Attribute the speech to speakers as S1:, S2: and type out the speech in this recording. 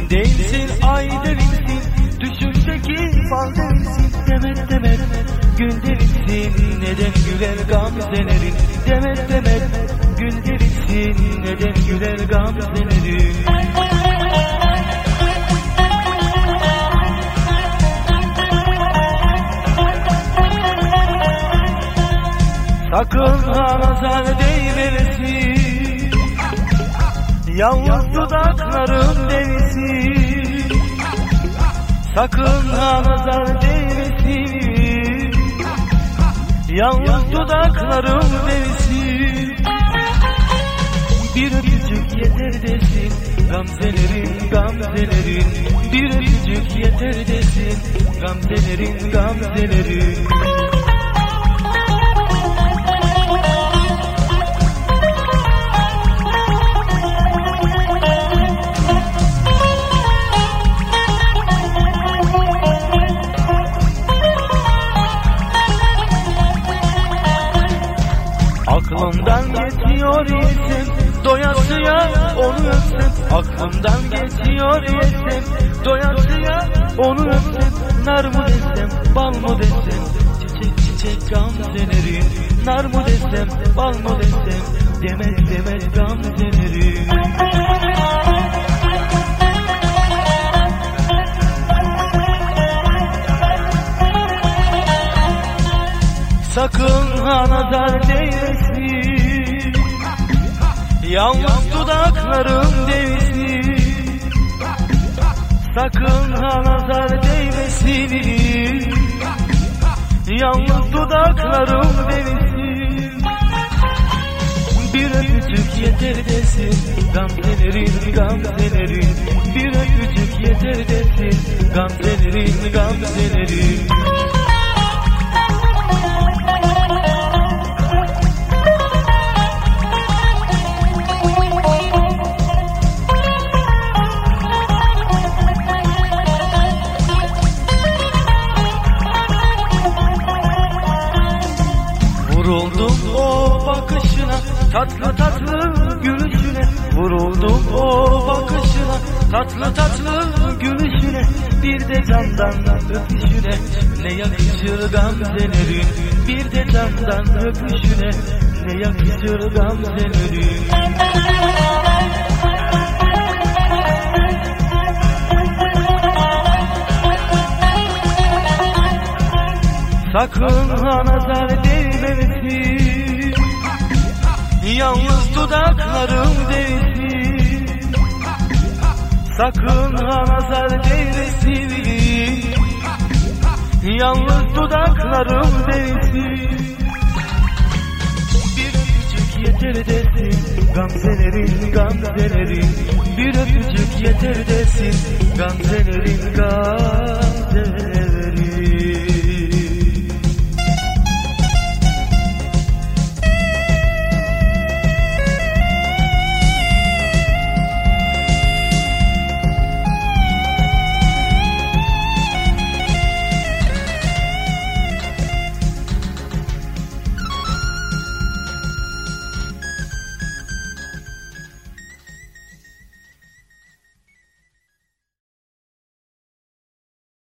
S1: Değilsin ay derinsin, düşümdeki fal derinsin. Demet demet gül derinsin, neden güler gamzelerin. Demet demet gül derinsin, neden güler gamzelerin. Sakın ha nazar değmesin, yalnız dudakların devisin. Sakın ha nazar değmesin, yalnız dudakların devisin. Bir öpücük yeter desin gamzelerin, gamzelerin. Bir öpücük yeter desin gamzelerin, gamzelerin. Aklımdan geçiyor yesem, doyasıya onu öpsem. Aklımdan geçiyor yesem, doyasıya onu öpsem. Nar mı desem, bal mı desem, çiçek çiçek gamzelerin. Nar mı desem, bal mı desem, demet demet gamzelerin. Sakın ha nazar değmesin, yalnız dudaklarım devisin. Sakın ha nazar değmesin, yalnız dudaklarım devisin. Bir öpücük yeter desin gamzelerin, gamzelerin. Bir öpücük yeter desin gamzelerin, gamzelerin. Vuruldum o bakışına, tatlı tatlı gülüşüne. Vuruldum o bakışına, tatlı tatlı gülüşüne. Bir de candan öpüşüne, ne yakışır gamzelerin. Bir de candan öpüşüne, ne yakışır gamzelerin. Sakın ha nazar değmesin, yalnız dudaklarım değsin. Sakın ha nazar değmesin, yalnız dudaklarım değsin. Bir öpücük yeter desin gamzelerin, gamzelerin. Bir öpücük yeter desin gamzelerin, gamzelerin.